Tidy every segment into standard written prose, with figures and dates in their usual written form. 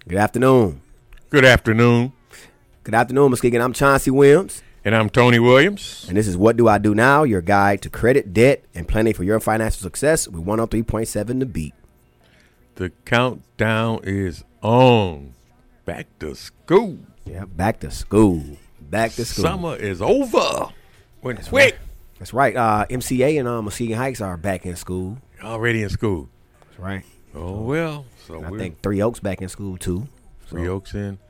Good afternoon. Good afternoon. Good afternoon, Muskegon. I'm Chauncey Williams. And I'm Tony Williams. And this is What Do I Do Now, your guide to credit, debt, and planning for your financial success with 103.7 The Beat. The countdown is on. Back to school. Yeah, back to school. Back to school. Summer is over. Went That's quick. Right. That's right. MCA and Muskegon Heights are back in school. Already in school. That's right. Oh, well. So I think Three Oaks back in school, too. Three Oaks in.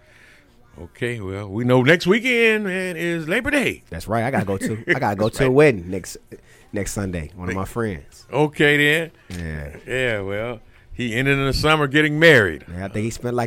Okay, well, we know next weekend, man, is Labor Day. That's right. I gotta go to a wedding next Sunday. One of my friends. Okay, then. Yeah. Yeah, well, he ended in the summer getting married. Yeah, I think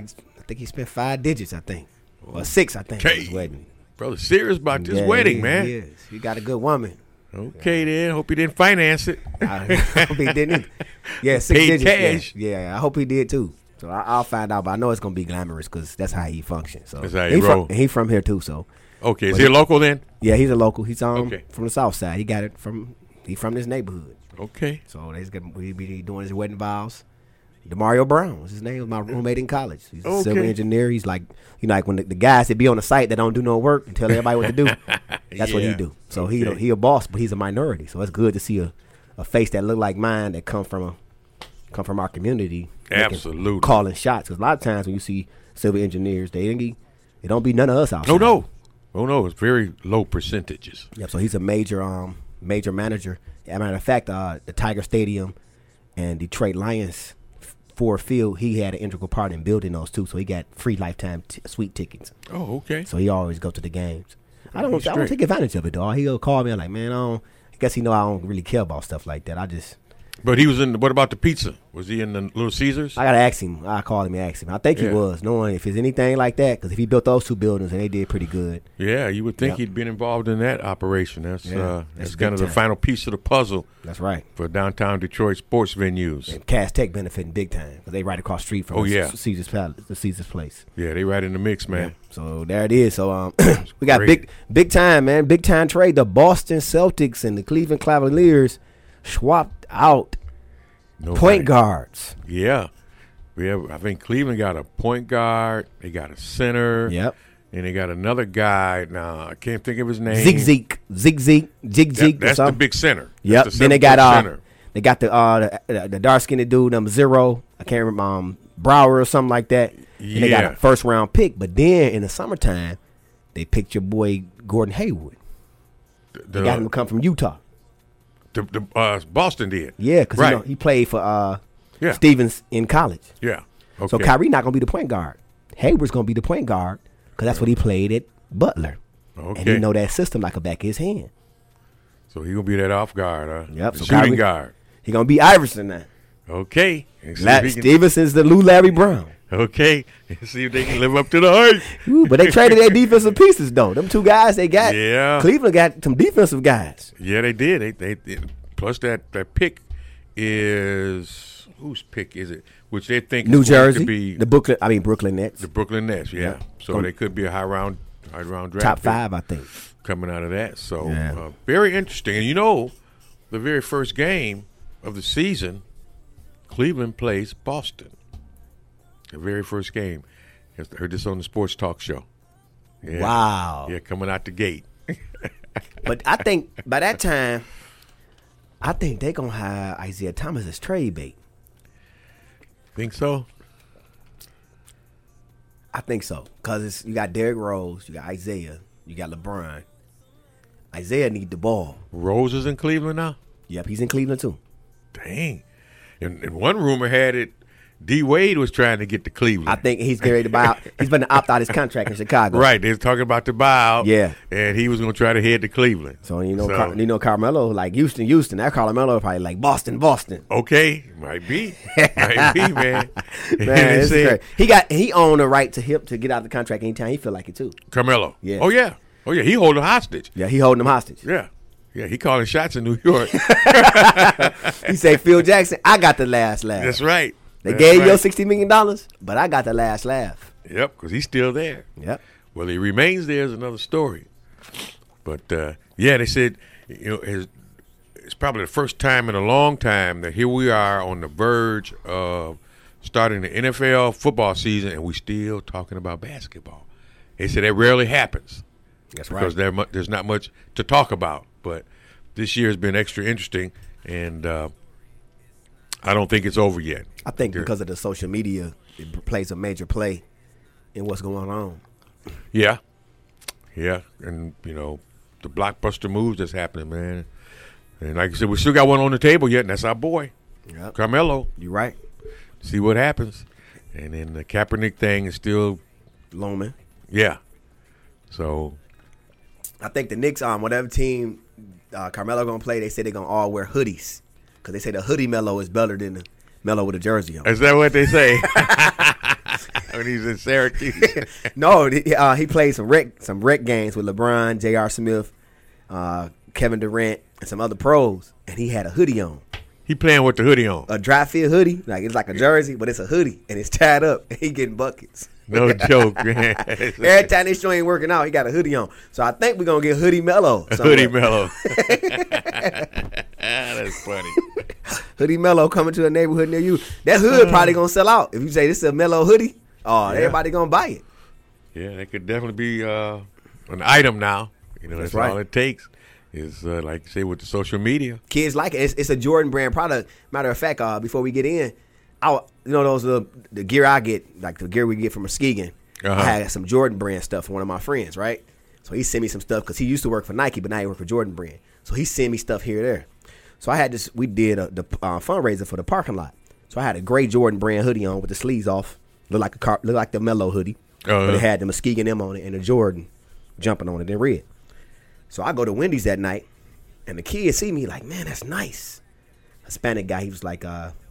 he spent 5 digits, I think. Or 6, I think, for his wedding. Brother, serious about this wedding, man. He is. He got a good woman. Okay, then. Hope he didn't finance it. I hope he didn't either. Yeah, 6 Paid digits. cash. Yeah, I hope he did too. So I'll find out, but I know it's gonna be glamorous because that's how he functions. So that's how he roll. He from here too. So okay, is he a local then? Yeah, he's a local. He's Okay. from the south side. He got it from this neighborhood. Okay. So we be doing his wedding vows. Demario Brown was his name. Was my roommate in college. He's a civil engineer. He's like, like when the guys that be on the site that don't do no work and tell everybody what to do. That's what he do. So he a boss, but he's a minority. So it's good to see a face that look like mine that come from our community. Absolutely. Calling shots. Because a lot of times when you see civil engineers, it don't be none of us outside. Oh no, it's very low percentages. Yep. So he's a major manager. As a matter of fact, the Tiger Stadium and Detroit Lions Ford Field, he had an integral part in building those too. So he got free lifetime suite tickets. Oh, okay. So he always go to the games. I don't take advantage of it though. He'll call me. I'm like, man, I guess he know I don't really care about stuff like that. But he was in. What about the pizza? Was he in the Little Caesars? I gotta ask him. I called him and asked him. I think he was, knowing if it's anything like that, because if he built those 2 buildings and they did pretty good. Yeah, you would think he'd been involved in that operation. That's kind of the final piece of the puzzle. That's right. For downtown Detroit sports venues. And Cass Tech benefiting big time because they right across the street from Caesar's Place. Yeah, they right in the mix, man. Yeah. So there it is. So we got big time, man. Big time trade. The Boston Celtics and the Cleveland Cavaliers swapped out point guards. Yeah. I think Cleveland got a point guard. They got a center. Yep. And they got another guy. Now, I can't think of his name. Zig. That's the big center. Yep. Then they got the dark-skinned dude, number 0. I can't remember, Brower or something like that. And they got a first-round pick. But then in the summertime, they picked your boy Gordon Hayward. They got him to come from Utah. Boston did. Yeah, because he played for Stevens in college. Yeah. Okay. So Kyrie not going to be the point guard. Hayward's going to be the point guard because that's what he played at Butler. Okay. And he know that system like a back of his hand. So he going to be that off guard, huh? Yep. So shooting guard. He going to be Iverson now. Okay. Stevenson's the Lou Larry Brown. Okay. See if they can live up to the hype. But they traded their defensive pieces, though. Them 2 guys they got. Yeah. Cleveland got some defensive guys. Yeah, they did. They plus that pick is – whose pick is it? Which they think New is going Jersey. To be Brooklyn Nets. The Brooklyn Nets, yeah. So they could be a high round draft. Top 5, I think. Coming out of that. So very interesting. And the very first game of the season, Cleveland plays Boston. The very first game. I heard this on the Sports Talk Show. Yeah. Wow. Yeah, coming out the gate. But I think by that time, they're going to have Isaiah Thomas as trade bait. Think so? I think so. Because you got Derrick Rose, you got Isaiah, you got LeBron. Isaiah need the ball. Rose is in Cleveland now? Yep, he's in Cleveland too. Dang. And one rumor had it, D. Wade was trying to get to Cleveland. I think he's getting ready to buy out. He's been to opt out his contract in Chicago. Right. They were talking about the buyout. Yeah. And he was going to try to head to Cleveland. So, Carmelo, like Houston. That Carmelo probably like Boston. Okay. Might be, man. Man, he owned the right to get out of the contract anytime he feel like it too. Carmelo. Yeah. Oh, yeah. He hold him hostage. Yeah, he holding him hostage. Yeah. Yeah, he calling shots in New York. He say, Phil Jackson, I got the last laugh. That's right. They gave you $60 million, but I got the last laugh. Yep, because he's still there. Yep. Well, he remains there is another story. But, they said, it's probably the first time in a long time that here we are on the verge of starting the NFL football season, and we still talking about basketball. They said that rarely happens. That's right. Because there's not much to talk about. But this year has been extra interesting, and I don't think it's over yet. I think because of the social media, it plays a major play in what's going on. Yeah. Yeah. And, the blockbuster moves that's happening, man. And like I said, we still got one on the table yet, and that's our boy, Carmelo. You're right. See what happens. And then the Kaepernick thing is still looming. Yeah. So I think the Knicks, whatever team Carmelo going to play, they say they're going to all wear hoodies because they say the hoodie Melo is better than the Melo with a jersey on. Is that what they say? When he's in Syracuse. No, he played some rec games with LeBron, J.R. Smith, Kevin Durant, and some other pros, and he had a hoodie on. He playing with the hoodie on. A dry fit hoodie, like it's like a jersey, but it's a hoodie, and it's tied up, and he getting buckets. No joke, man. Every time this show ain't working out, he got a hoodie on. So I think we're going to get Hoodie Melo. Hoodie Melo. That's funny. Hoodie Melo coming to a neighborhood near you. That hood probably going to sell out. If you say this is a Melo hoodie, everybody going to buy it. Yeah, that could definitely be an item now. That's right. All it takes is, like you say, with the social media. Kids like it. It's a Jordan brand product. Matter of fact, before we get in, those the gear I get, like the gear we get from Muskegon. I had some Jordan brand stuff for one of my friends, right? So he sent me some stuff because he used to work for Nike, but now he work for Jordan brand. So he sent me stuff here and there. So I had this. We did the fundraiser for the parking lot. So I had a gray Jordan brand hoodie on with the sleeves off, look like the Melo hoodie, but it had the Muskegon M on it and the Jordan jumping on it in red. So I go to Wendy's that night, and the kids see me like, man, that's nice. A Hispanic guy, he was like,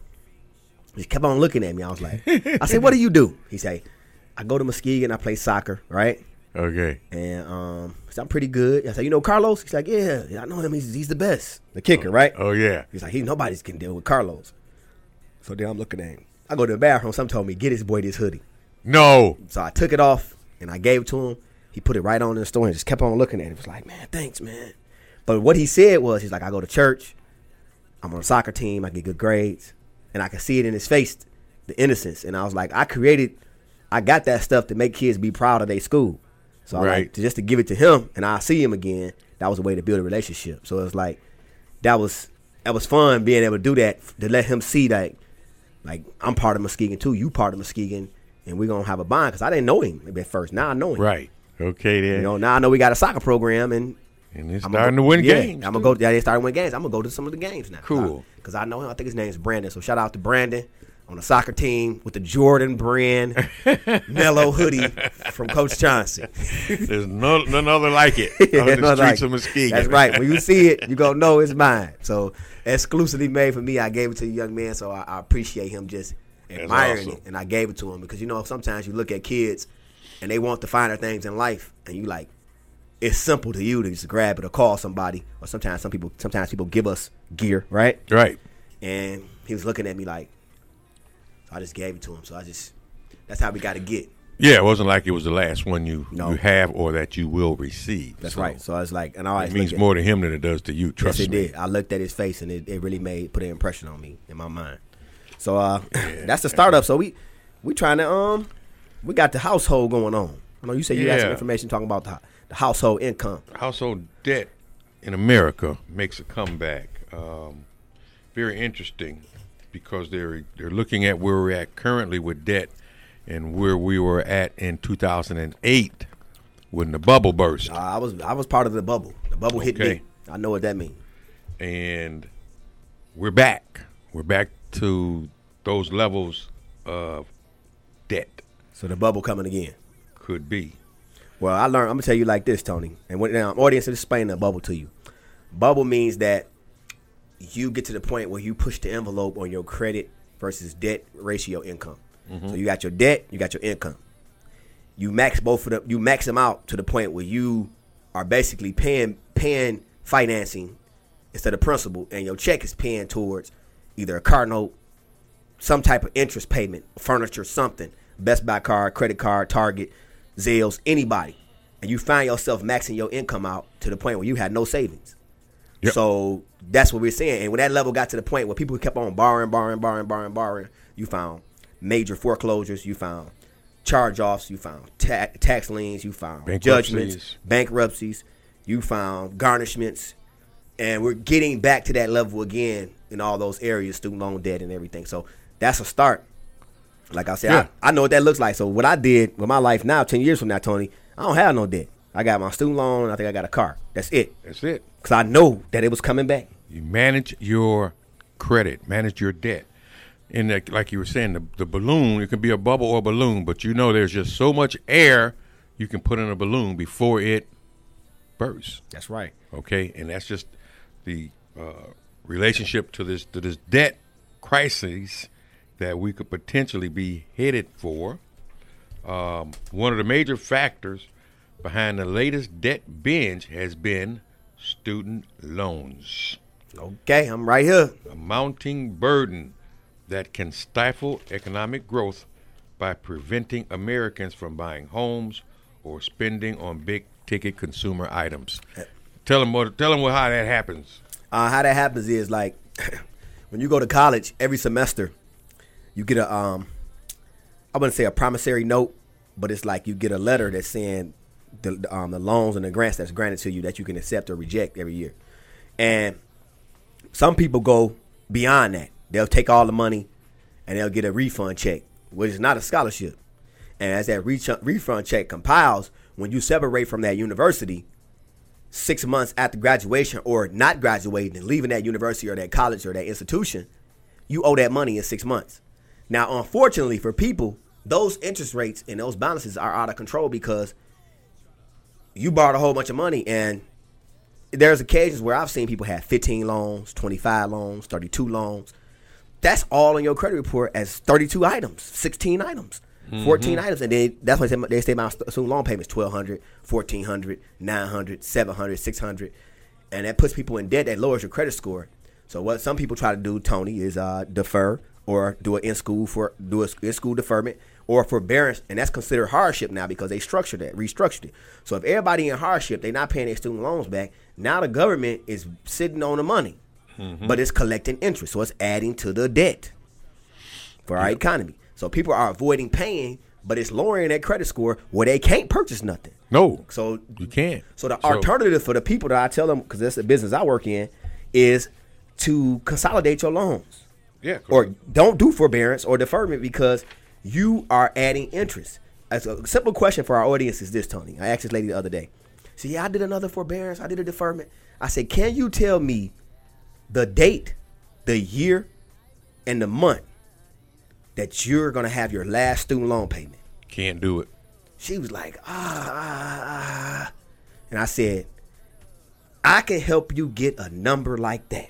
he kept on looking at me. I was like, I said, what do you do? He say, I go to Muskegon, I play soccer, right? Okay. And he said, I'm pretty good. I said, you know Carlos? He's like, yeah, I know him. He's the best. The kicker, right? Oh, yeah. He's like, nobody's can deal with Carlos. So then I'm looking at him. I go to the bathroom. Some told me, get his boy this hoodie. No. So I took it off, and I gave it to him. He put it right on in the store and just kept on looking at it. He was like, man, thanks, man. But what he said was, he's like, I go to church. I'm on a soccer team. I get good grades. And I could see it in his face, the innocence. And I was like, I got that stuff to make kids be proud of their school. So I like just to give it to him, and I'll see him again. That was a way to build a relationship. So it was like, that was fun being able to do that, to let him see that, like, I'm part of Muskegon too. You part of Muskegon, and we're going to have a bond. Because I didn't know him at first. Now I know him. Right. Okay, then. Now I know we got a soccer program, and it's starting to win games. I'm going to go. They started to win games. I'm going to go to some of the games now. Cool. Because I know him. I think his name is Brandon. So shout out to Brandon on the soccer team with the Jordan brand Melo hoodie from Coach Johnson. There's none other like it on the streets of Muskegon. That's right. When you see it, you're going to know it's mine. So exclusively made for me. I gave it to the young man, so I appreciate him just admiring it. And I gave it to him because, sometimes you look at kids and they want the finer things in life, and you like, it's simple to you to just grab it or call somebody. Or sometimes people give us gear, right? Right. And he was looking at me like, I just gave it to him. So that's how we got to get. Yeah, it wasn't like it was the last one you have or that you will receive. That's right. So I was like, and I always it means more to him than it does to you. Trust me. Yes, it did. I looked at his face, and it really put an impression on me in my mind. So that's the startup. So we trying to we got the household going on. I know you said you had some information talking about the household income. Household debt in America makes a comeback. Very interesting because they're looking at where we're at currently with debt and where we were at in 2008 when the bubble burst. I was part of the bubble. The bubble hit me. I know what that means. And we're back. We're back to those levels of debt. So the bubble coming again. Could be. Well, I'm going to tell you like this, Tony. And when audience is explaining the bubble to you. Bubble means that you get to the point where you push the envelope on your credit versus debt ratio income. Mm-hmm. So you got your debt, you got your income. You max both of them. You max them out to the point where you are basically paying financing instead of principal, and your check is paying towards either a car note, some type of interest payment, furniture, something, Best Buy card, credit card, Target, Zales, anybody. And you find yourself maxing your income out to the point where you had no savings. Yep. So that's what we're saying. And when that level got to the point where people kept on borrowing, you found major foreclosures, you found charge-offs, you found tax liens, you found judgments, bankruptcies, you found garnishments, and we're getting back to that level again in all those areas, student loan debt and everything. So that's a start. Like I said, I know what that looks like. So what I did with my life now, 10 years from now, Tony, I don't have no debt. I got my student loan. I think I got a car. That's it. That's it. Because I know that it was coming back. You manage your credit, manage your debt. And like you were saying, the balloon, it can be a bubble or a balloon, but you know there's just so much air you can put in a balloon before it bursts. That's right. Okay, and that's just the relationship to this debt crisis that we could potentially be headed for. One of the major factors behind the latest debt binge has been student loans. Okay, I'm right here. A mounting burden that can stifle economic growth by preventing Americans from buying homes or spending on big-ticket consumer items. Tell them how that happens. How that happens is like when you go to college every semester, you get I wouldn't say a promissory note, but it's like you get a letter that's saying the loans and the grants that's granted to you that you can accept or reject every year. And some people go beyond that. They'll take all the money and they'll get a refund check, which is not a scholarship. And as that refund check compiles, when you separate from that university 6 months after graduation or not graduating and leaving that university or that college or that institution, you owe that money in 6 months. Now, unfortunately for people, those interest rates and those balances are out of control because you borrowed a whole bunch of money, and there's occasions where I've seen people have 15 loans, 25 loans, 32 loans. That's all in your credit report as 32 items, 16 items, 14 items. And then that's why they say my student loan payments, $1,200, $1,400, $900, $700, $600. And that puts people in debt. That lowers your credit score. So what some people try to do, Tony, is defer or do an in-school deferment or forbearance. And that's considered hardship now because they restructured it. So if everybody in hardship, they're not paying their student loans back, now the government is sitting on the money. But it's collecting interest, so it's adding to the debt for our economy. So people are avoiding paying, but it's lowering their credit score where they can't purchase nothing. No, so you can't. So the alternative for the people that I tell them, because that's the business I work in, is to consolidate your loans. Yeah. Or don't do forbearance or deferment because you are adding interest. As a simple question for our audience is this, Tony. I asked this lady the other day. She said, I did another forbearance. I did a deferment. I said, can you tell me the date, the year, and the month that you're going to have your last student loan payment? Can't do it. She was like, And I said, I can help you get a number like that.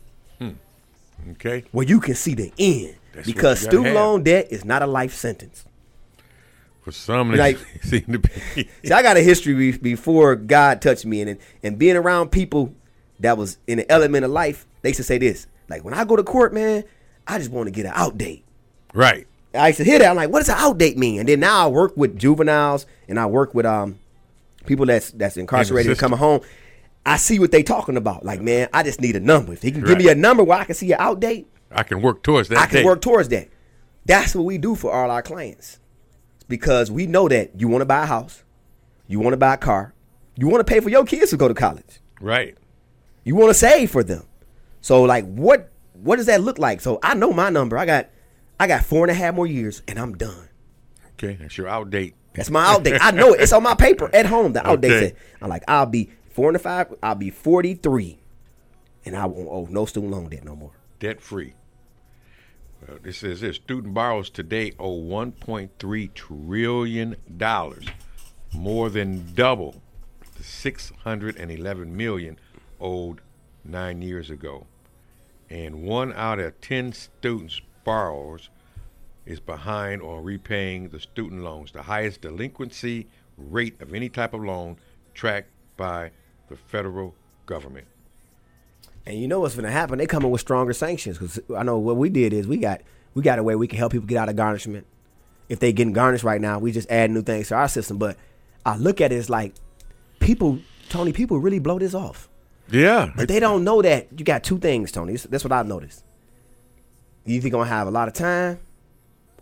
Okay. Where you can see the end. Because student loan debt is not a life sentence. For some, like, seem to be. See, I got a history before God touched me. And being around people that was in the element of life, they used to say this. Like, when I go to court, man, I just want to get an out date. Right. I used to hear that. I'm like, what does an out date mean? And then now I work with juveniles and I work with people that's incarcerated and coming home. I see what they talking about. Like, man, I just need a number. If he can give me a number where I can see an out date, I can work towards that. I can work towards that. That's what we do for all our clients. Because we know that you want to buy a house, you want to buy a car, you want to pay for your kids to go to college. Right. You want to save for them. So, like, what does that look like? So I know my number. I got 4.5 more years, and I'm done. Okay, that's your out date. That's my out date. I know it. It's on my paper at home. The out date said, I'm like, I'll be 4 and 5. I'll be 43, and I won't owe no student loan debt no more. Debt free. Well, this says this: student borrowers today owe $1.3 trillion, more than double the $611 million owed 9 years ago. And 1 out of 10 students borrowers is behind on repaying the student loans, the highest delinquency rate of any type of loan tracked by the federal government. And you know what's going to happen? They coming with stronger sanctions because I know what we did is we got a way we can help people get out of garnishment. If they getting garnished right now, we just add new things to our system. But I look at it as like people really blow this off. Yeah. But they don't know that you got two things, Tony. That's what I've noticed. You either going to have a lot of time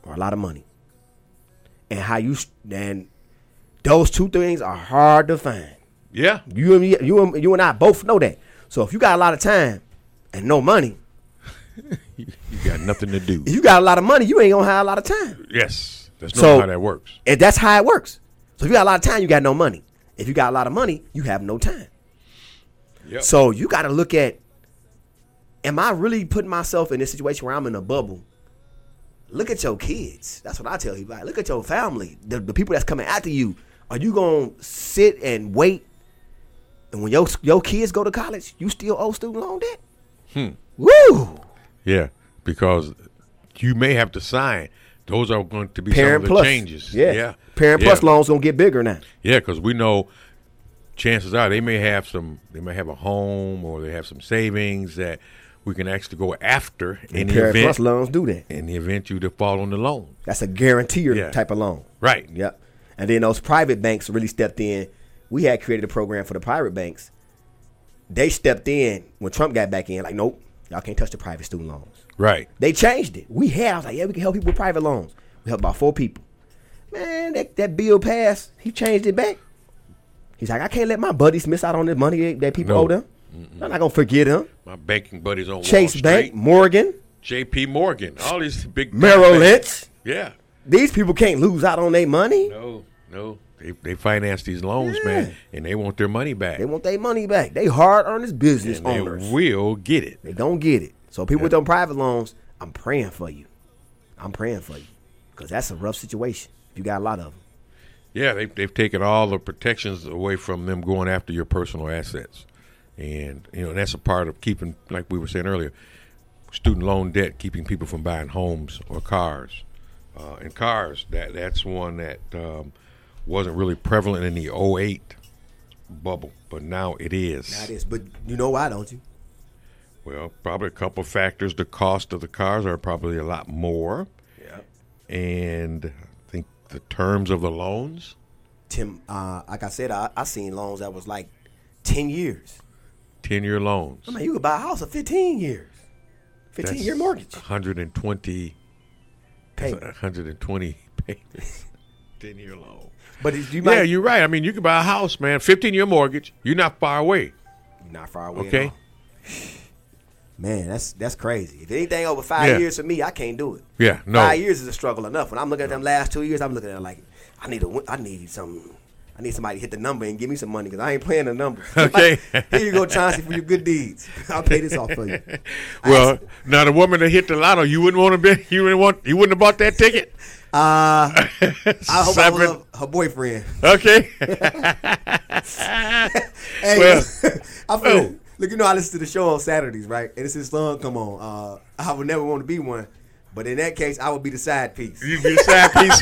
or a lot of money. And and those two things are hard to find. Yeah. You and I both know that. So if you got a lot of time and no money, you got nothing to do. If you got a lot of money, you ain't gonna have a lot of time. Yes. That's not how that works. And that's how it works. So if you got a lot of time, you got no money. If you got a lot of money, you have no time. Yep. So you got to look at, am I really putting myself in this situation where I'm in a bubble? Look at your kids. That's what I tell you. Like, look at your family, the people that's coming after you. Are you going to sit and wait? And when your kids go to college, you still owe student loan debt? Woo! Yeah, because you may have to sign. Those are going to be Parent some of the changes. Yeah. Parent Plus loans going to get bigger now. Yeah, because we know chances are they may have a home or they have some savings that we can actually go after in the Parent event. Plus loans do that. In the event you default on the loan. That's a guaranteer type of loan. Right. Yep. And then those private banks really stepped in. We had created a program for the private banks. They stepped in when Trump got back in, like, nope, y'all can't touch the private student loans. Right. They changed it. We have, like, we can help people with private loans. We helped about 4 people. Man, that bill passed. He changed it back. He's like, I can't let my buddies miss out on the money that people owe them. I'm not going to forget them. My banking buddies on Chase Wall Bank, Street. Morgan. J.P. Morgan. All these big Merrill Lynch. Yeah. These people can't lose out on their money. No. They finance these loans, man, and they want their money back. They want their money back. They hard-earned business and owners. They will get it. They don't get it. So people with them private loans, I'm praying for you. Because that's a rough situation. You got a lot of them. Yeah, they've taken all the protections away from them going after your personal assets. And, that's a part of keeping, like we were saying earlier, student loan debt, keeping people from buying homes or cars. And cars, that's one that wasn't really prevalent in the 2008 bubble, but now it is. Now it is. But you know why, don't you? Well, probably a couple of factors. The cost of the cars are probably a lot more. Yeah. And I think the terms of the loans. Tim, like I said, I seen loans that was like 10 years. 10-year loans. I mean, you could buy a house for 15 years. 15-year mortgage. 120 payments. 120 payments. 10-year loan. But yeah, you're right. I mean, you can buy a house, man. 15-year mortgage. You're not far away. You're not far away. Okay. Man, that's crazy. If anything over 5 years for me, I can't do it. Yeah, no. 5 years is a struggle enough. When I'm looking at them last 2 years, I'm looking at it like I need somebody to hit the number and give me some money because I ain't playing the number. Okay. Here you go, Chauncey, for your good deeds. I'll pay this off for you. Well, now the woman that hit the lotto, you wouldn't have bought that ticket. I hope I love her boyfriend. Okay. Hey, I feel. Look, I listen to the show on Saturdays, right? And it's his son come on. I would never want to be one. But in that case, I would be the side piece. You'd be the side piece.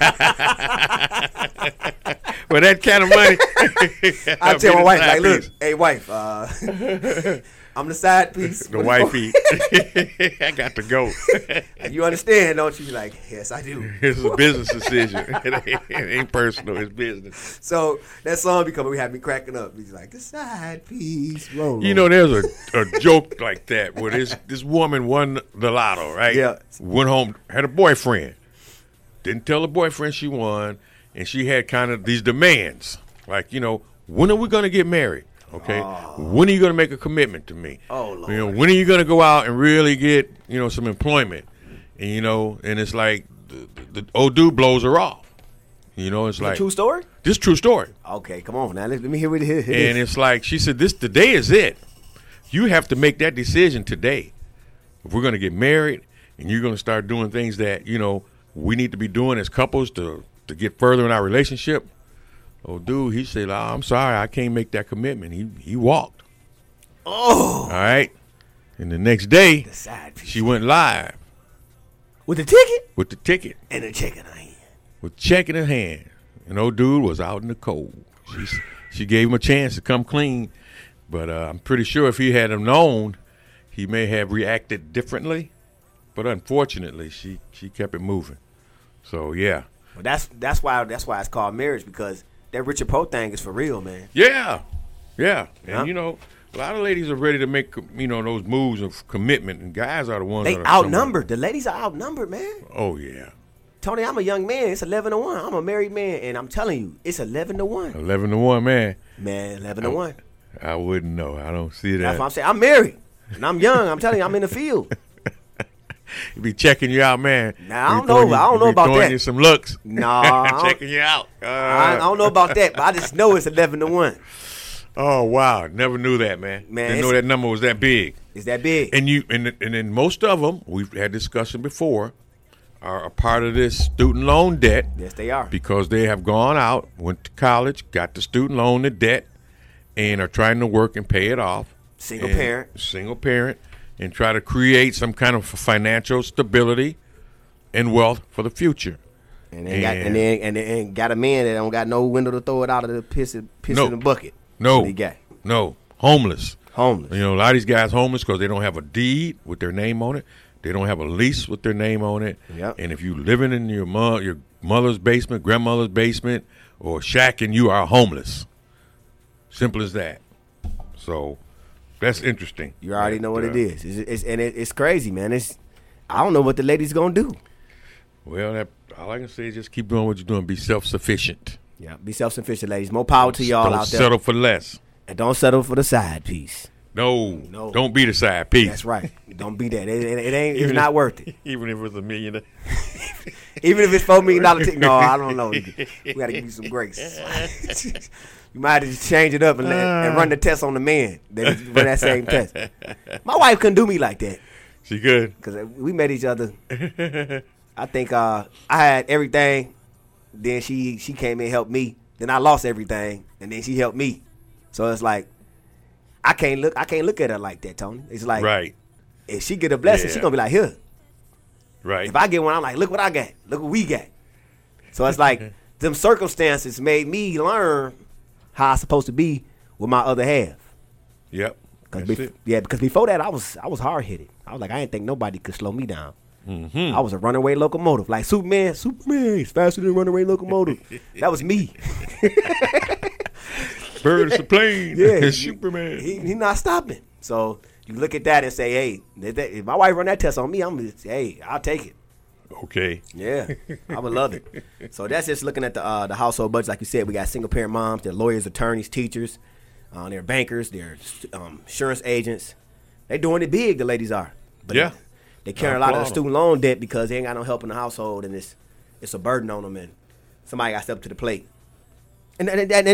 With that kind of money. I tell my wife, like, look, hey, wife, I'm the side piece. The wifey. I got to go. You understand, don't you? You're like, yes, I do. It's a business decision. It ain't personal. It's business. So that song we had me cracking up. He's like, the side piece. Roll. There's a joke like that where this woman won the lotto, right? Yeah. Went home, had a boyfriend. Didn't tell the boyfriend she won, and she had kind of these demands. Like, when are we going to get married? Okay. When are you going to make a commitment to me? Oh, Lord. When are you going to go out and really get, some employment? And, and it's like the old dude blows her off. It's like. True story? This true story. Okay, come on now. Let me hear what it is. And it's like, she said, today is it. You have to make that decision today. If we're going to get married and you're going to start doing things that, we need to be doing as couples to get further in our relationship. Oh, dude, he said, I'm sorry, I can't make that commitment. He walked. Oh. All right. And the next day, she went live. With the ticket? With the ticket. And a check in her hand. With check in her hand. And old dude was out in the cold. She gave him a chance to come clean. But I'm pretty sure if he had known, he may have reacted differently. But unfortunately, she kept it moving. So, yeah. Well, that's why it's called marriage, because that Richard Poe thing is for real, man. Yeah. And, a lot of ladies are ready to make, those moves of commitment, and guys are the ones they that are outnumbered. The ladies are outnumbered, man. Oh, yeah. Tony, I'm a young man. It's 11-1. I'm a married man, and I'm telling you, it's 11-1. 11-1, man. Man, 11-1. I wouldn't know. I don't see that. That's what I'm saying. I'm married, and I'm young. I'm telling you, I'm in the field. He be checking you out, man. Now, I don't know about that. Throwing you some looks. Nah. Checking you out. I don't know about that, but I just know it's 11-1. Oh, wow. Never knew that, man. Didn't know that number was that big. It's that big. And then most of them, we've had discussion before, are a part of this student loan debt. Yes, they are. Because they have gone out, went to college, got the student loan, the debt, and are trying to work and pay it off. Single parent. And try to create some kind of financial stability and wealth for the future. And then got a man that don't got no window to throw it out of the piss in the bucket. No. Homeless. You know, a lot of these guys homeless because they don't have a deed with their name on it. They don't have a lease with their name on it. Yep. And if you living in your mother's basement, grandmother's basement, or shack, and you are homeless. Simple as that. So that's interesting. You already know what it is. It's crazy, man. I don't know what the lady's gonna do. Well, all I can say is just keep doing what you're doing. Be self-sufficient. Yeah, be self-sufficient, ladies. More power to y'all out there. Don't settle for less. And don't settle for the side piece. No. Don't be the side piece. That's right. Don't be that. It's not worth it. Even if it's $1 million. Even if it's $4 million ticket. No, I don't know. We got to give you some grace. You might have to just change it up and run the test on the man. Run that same test. My wife couldn't do me like that. She could. Because we met each other. I think I had everything. Then she came in and helped me. Then I lost everything. And then she helped me. So it's like, I can't look at her like that, Tony. It's like, right. If she get a blessing, she gonna be like, here. Right. If I get one, I'm like, look what I got. Look what we got. So it's like, them circumstances made me learn how I'm supposed to be with my other half. Yep. Because before that, I was hard-headed. I was like, I didn't think nobody could slow me down. Mm-hmm. I was a runaway locomotive. Like Superman, he's faster than a runaway locomotive. That was me. Bird is a plane. Yeah. Superman. He not stopping. So you look at that and say, hey, if my wife run that test on me, I'll take it. Okay. Yeah, I would love it. So that's just looking at the household budget. Like you said, we got single parent moms, they're lawyers, attorneys, teachers, they're bankers, they're insurance agents. They're doing it big, the ladies are. But yeah. They carry a lot of the student loan debt because they ain't got no help in the household, and it's a burden on them, and somebody got to step up to the plate. And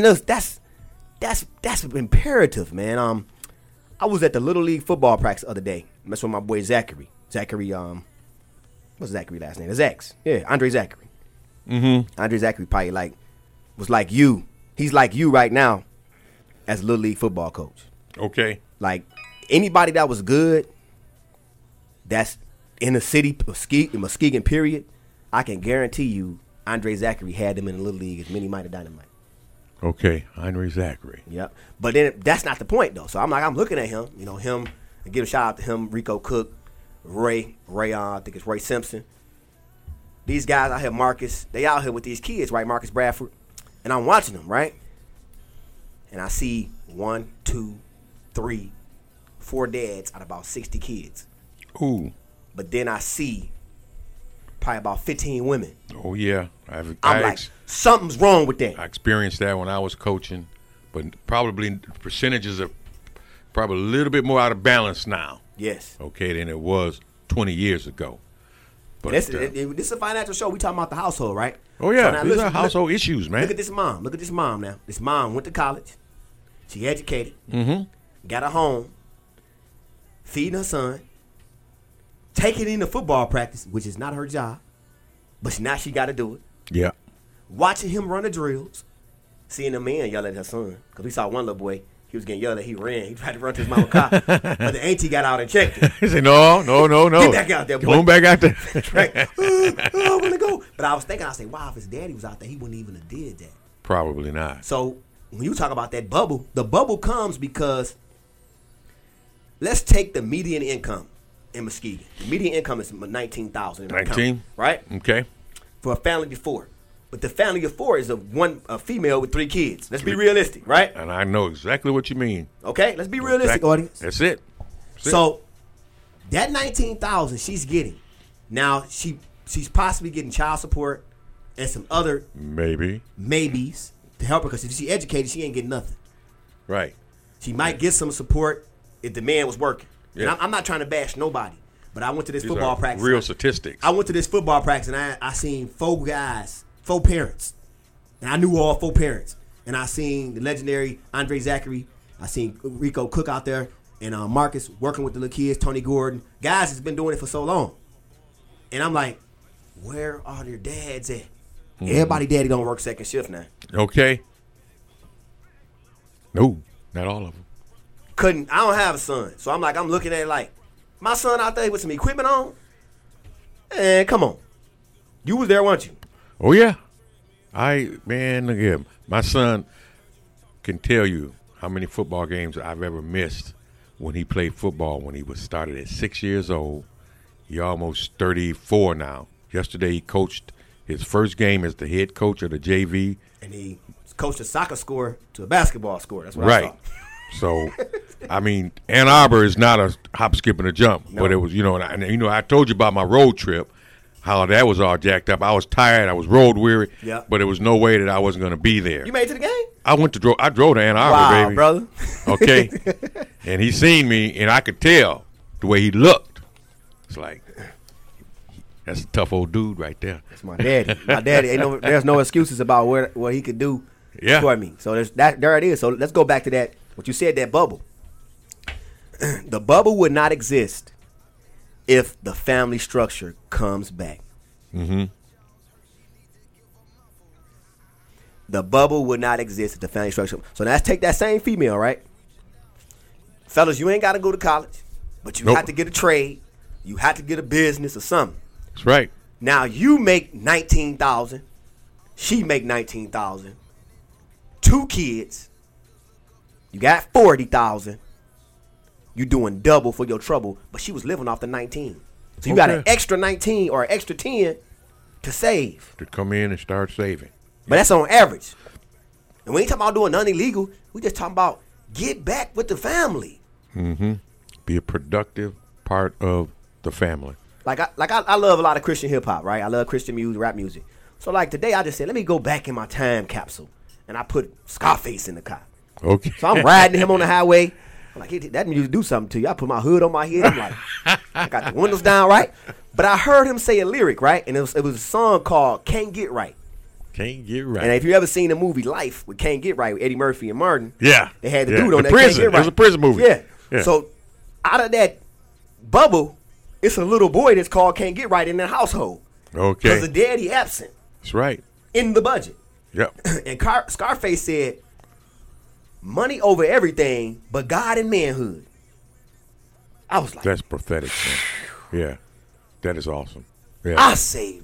that's imperative, man. I was at the Little League football practice the other day. That's with my boy Zachary. What's Zachary's last name? Zax. Yeah, Andre Zachary. Mm-hmm. Andre Zachary probably was like you. He's like you right now as a Little League football coach. Okay. Like anybody that was good, that's in the city, Muskegon period, I can guarantee you Andre Zachary had them in the Little League as many Mighty Dynamite. Okay, Andre Zachary. Yep. But then that's not the point, though. So I'm looking at him, and give a shout out to him, Rico Cook, Ray, I think it's Ray Simpson. These guys out here, Marcus, they out here with these kids, right? Marcus Bradford. And I'm watching them, right? And I see 1, 2, 3, 4 dads out of about 60 kids. Ooh. But then I see probably about 15 women. Oh, yeah. I'm like, something's wrong with that. I experienced that when I was coaching, but probably percentages are probably a little bit more out of balance now. Yes. Okay, than it was 20 years ago. But this is a financial show. We talking about the household, right? Oh, yeah. So these are household issues, man. Look at this mom. Look at this mom now. This mom went to college. She educated. Mm-hmm. Got a home. Feeding her son. Taking in the football practice, which is not her job. But now she got to do it. Yeah. Watching him run the drills. Seeing the man yell at her son. Because we saw one little boy. He was getting yelled at. He ran. He tried to run to his mama's car. But the auntie got out and checked him. He said, no. Get back out there, boy. Come back out there. I want to go. But I was thinking, wow, if his daddy was out there, he wouldn't even have did that. Probably not. So when you talk about that bubble, the bubble comes because let's take the median income in Muskegon. The median income is $19,000. 19? Right? Okay. For a family of 4. But the family of 4 is a female with 3 kids. Let's be realistic, right? And I know exactly what you mean. Okay, let's be realistic, audience. That's it. So that $19,000 she's getting. Now she she's possibly getting child support and some other maybes to help her, because if she educated, she ain't getting nothing. Right. She might get some support if the man was working. Yeah. And I'm not trying to bash nobody, but I went to this football practice. Real statistics. I went to this football practice, and I seen 4 guys, 4 parents. And I knew all 4 parents. And I seen the legendary Andre Zachary. I seen Rico Cook out there. And Marcus working with the little kids, Tony Gordon. Guys that's been doing it for so long. And I'm like, where are their dads at? Mm-hmm. Everybody daddy don't work second shift now. Okay. No, not all of them. I don't have a son. So I'm looking at it like, my son out there with some equipment on? And come on. You was there, weren't you? Oh, yeah. Man, look at him. My son can tell you how many football games I've ever missed when he played football when he was started at 6 years old. He almost 34 now. Yesterday he coached his first game as the head coach of the JV. And he coached a soccer score to a basketball score. That's what I saw. So, I mean, Ann Arbor is not a hop, skip, and a jump. No. But it was, I told you about my road trip, how that was all jacked up. I was tired. I was road weary. Yeah. But there was no way that I wasn't going to be there. You made it to the game? I drove to Ann Arbor, baby. Wow, brother. Okay. And he seen me, and I could tell the way he looked. It's like, that's a tough old dude right there. That's my daddy. My daddy, there's no excuses about what he could do for me. So there it is. So let's go back to that. What you said, that bubble. The bubble would not exist if the family structure comes back. Mm-hmm. The bubble would not exist if the family structure. So now let's take that same female, right? Fellas, you ain't got to go to college, but you have to get a trade. You have to get a business or something. That's right. Now you make $19,000. She make $19,000. 2 kids. You got $40,000. You doing double for your trouble, but she was living off the 19. So you got an extra 19 or an extra 10 to save. To come in and start saving. But that's on average. And we ain't talking about doing nothing illegal. We just talking about get back with the family. Mm-hmm. Be a productive part of the family. I love a lot of Christian hip hop, right? I love Christian music, rap music. So like today I just said, let me go back in my time capsule. And I put Scarface in the car. Okay. So I'm riding him on the highway. I'm like, that music do something to you. I put my hood on my head. I'm like, I got the windows down, right? But I heard him say a lyric, right? And it was a song called Can't Get Right. Can't Get Right. And if you ever seen the movie Life with Can't Get Right with Eddie Murphy and Martin, they had the dude on that prison. Can't Get Right. It was a prison movie. Yeah. So out of that bubble, it's a little boy that's called Can't Get Right in their household. Okay. Because the daddy absent. That's right. In the budget. Yep. And Scarface said, money over everything but God and manhood. I was like, that's prophetic, man. Yeah. That is awesome. Yeah. I say,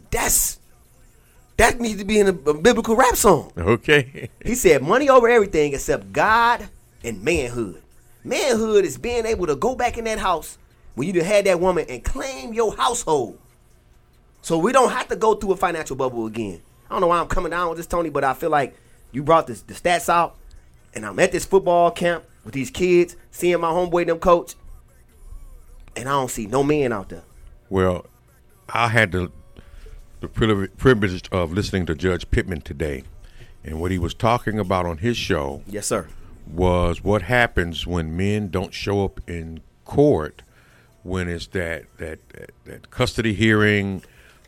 that needs to be in a biblical rap song. Okay. He said, money over everything except God and manhood. Manhood is being able to go back in that house when you done had that woman and claim your household. So we don't have to go through a financial bubble again. I don't know why I'm coming down with this, Tony, but I feel like you brought the stats out, and I'm at this football camp with these kids, seeing my homeboy them coach, and I don't see no men out there. Well, I had the privilege of listening to Judge Pittman today, and what he was talking about on his show, yes, sir, was what happens when men don't show up in court when it's that custody hearing.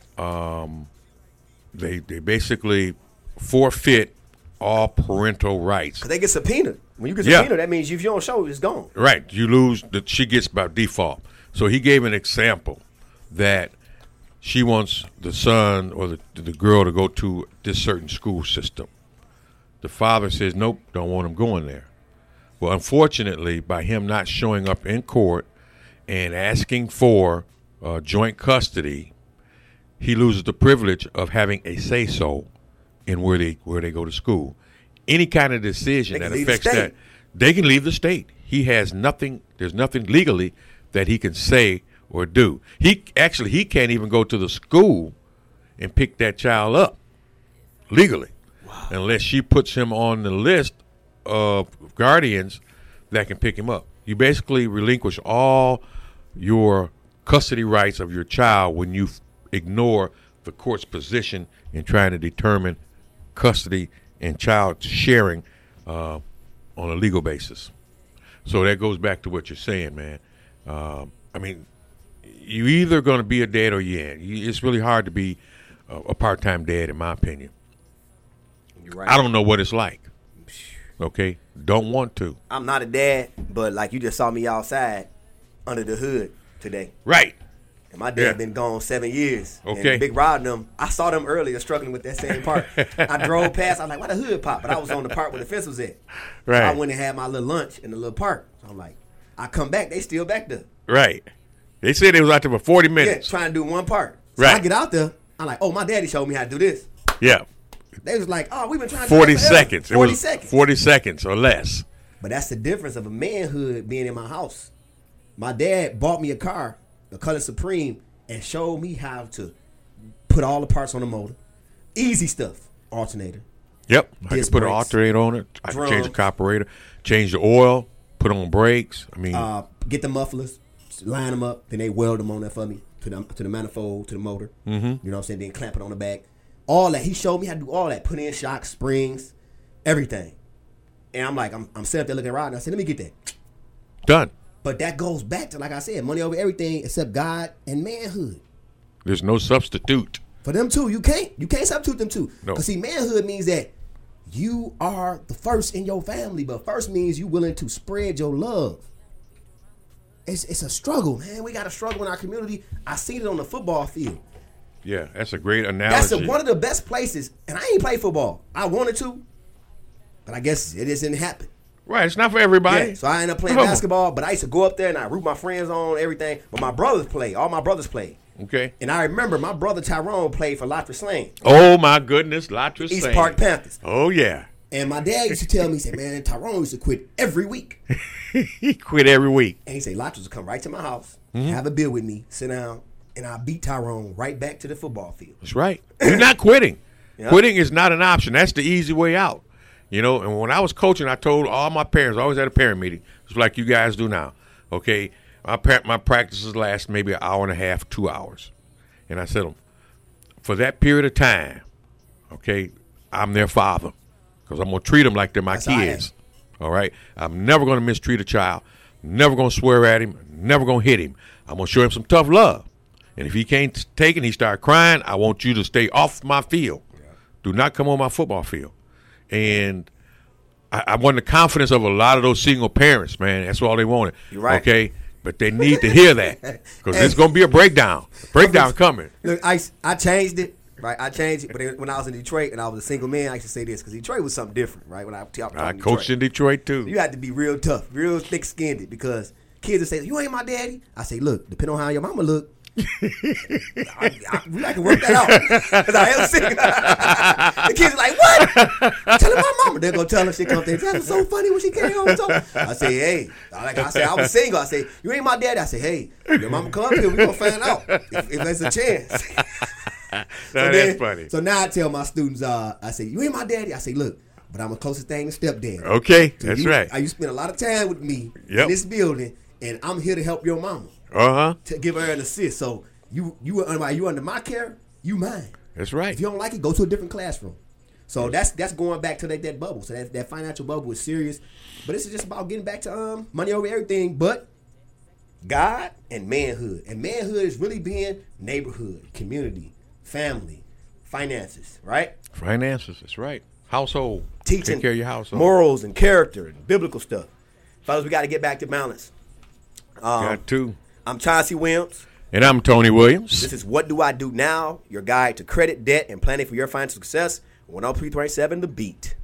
They basically forfeit all parental rights. Because they get subpoenaed. When you get subpoenaed, that means if you don't show, it's gone. Right. You lose. She gets by default. So he gave an example that she wants the son or the girl to go to this certain school system. The father says, nope, don't want him going there. Well, unfortunately, by him not showing up in court and asking for joint custody, he loses the privilege of having a say-so in where they go to school. Any kind of decision that affects that, they can leave the state. He has nothing. There's nothing legally that he can say or do. He can't even go to the school and pick that child up legally, unless she puts him on the list of guardians that can pick him up. You basically relinquish all your custody rights of your child when you ignore the court's position in trying to determine custody and child sharing on a legal basis. So that goes back to what you're saying, man. I mean, you either going to be a dad or you ain't. It's really hard to be a part-time dad, in my opinion. You're right. I don't know what it's like. Okay? Don't want to. I'm not a dad, but like you just saw me outside under the hood today. Right. And my dad been gone 7 years. Okay. And Big Rod and them, I saw them earlier struggling with that same part. I drove past. I was like, why the hood pop? But I was on the part where the fence was at. Right. So I went and had my little lunch in the little park. So I'm like, I come back. They still back there. Right. They said they was out there for 40 minutes. Yeah, trying to do one part. So Right. I get out there. I'm like, oh, my daddy showed me how to do this. Yeah. They was like, oh, we've been trying to 40 do that forever. seconds. 40 seconds. 40 seconds or less. But that's the difference of a manhood being in my house. My dad bought me a car, the color Supreme, and showed me how to put all the parts on the motor. Easy stuff. Alternator. Yep. I can Disc put an brakes, alternator on it. I can change the drums. carburetor, change the oil, put on brakes. I mean, Get the mufflers, line them up, then they weld them on there for me to the manifold, to the motor. Mm-hmm. You know what I'm saying? Then clamp it on the back. All that. He showed me how to do all that. Put in shocks, springs, everything. And I'm like, I'm sitting up there looking around, and I said, let me get that. done. But that goes back to, like I said, money over everything except God and manhood. There's no substitute. For them two, you can't substitute them two. No. Because see, manhood means that you are the first in your family, but first means you willing to spread your love. It's a struggle, man. We got a struggle in our community. I seen it on the football field. Yeah, that's a great analogy. That's one of the best places. And I ain't play football. I wanted to, but I guess it just didn't happen. Right, it's not for everybody. Yeah, so I ended up playing basketball, but I used to go up there and I root my friends on, everything. But my brothers played. All my brothers played. Okay. And I remember my brother Tyrone played for Lathrop Lane. Oh, my goodness, Lathrop East Lane. Park Panthers. Oh, yeah. And my dad used to tell me, he said, man, Tyrone used to quit every week. He quit every week. And he said, Lathrop would come right to my house, Mm-hmm. have a beer with me, sit down, and I'll beat Tyrone right back to the football field. That's right. You're not quitting. Yeah. Quitting is not an option. That's the easy way out. You know, and when I was coaching, I told all my parents, I always had a parent meeting, just like you guys do now. Okay, my practices last maybe an hour and a half, 2 hours. And I said, for that period of time, okay, I'm their father because I'm going to treat them like they're my kids. All right? I'm never going to mistreat a child, never going to swear at him, never going to hit him. I'm going to show him some tough love. And if he can't take it and he start crying, I want you to stay off my field. Yeah. Do not come on my football field. And I want the confidence of a lot of those single parents, man. That's all they wanted. You're right. Okay? But they need to hear that because there's going to be a breakdown. Breakdown coming. Look, I changed it, right? I changed it, but when I was in Detroit and I was a single man, I used to say this because Detroit was something different, right? When I coached in Detroit, too. You had to be real tough, real thick-skinned because kids would say, you ain't my daddy. I say, look, depending on how your mama look, I can work that out. Because I am single. The kids are like, what? Tell her my mama. They're going to tell her she comes there. That was so funny when she came home. I say, hey. I was single. I say, you ain't my daddy. I say, hey, your mama come up here. We're going to find out if there's a chance. That's funny. So now I tell my students, I say, you ain't my daddy. I say, look, but I'm the closest thing to stepdad. Okay, So that's right. You spend a lot of time with me in this building, and I'm here to help your mama. To give her an assist. So you under my care, you mine. That's right. If you don't like it, go to a different classroom. So that's going back to that bubble. So that financial bubble is serious. But this is just about getting back to money over everything, but God and manhood. And manhood is really being neighborhood, community, family, finances, right? Finances, that's right. Household. Teaching take care of your household. Morals and character and biblical stuff. Fellas, we got to get back to balance. Got to. I'm Chauncey Williams. And I'm Tony Williams. This is What Do I Do Now, your guide to credit, debt, and planning for your financial success. 103.7 The Beat.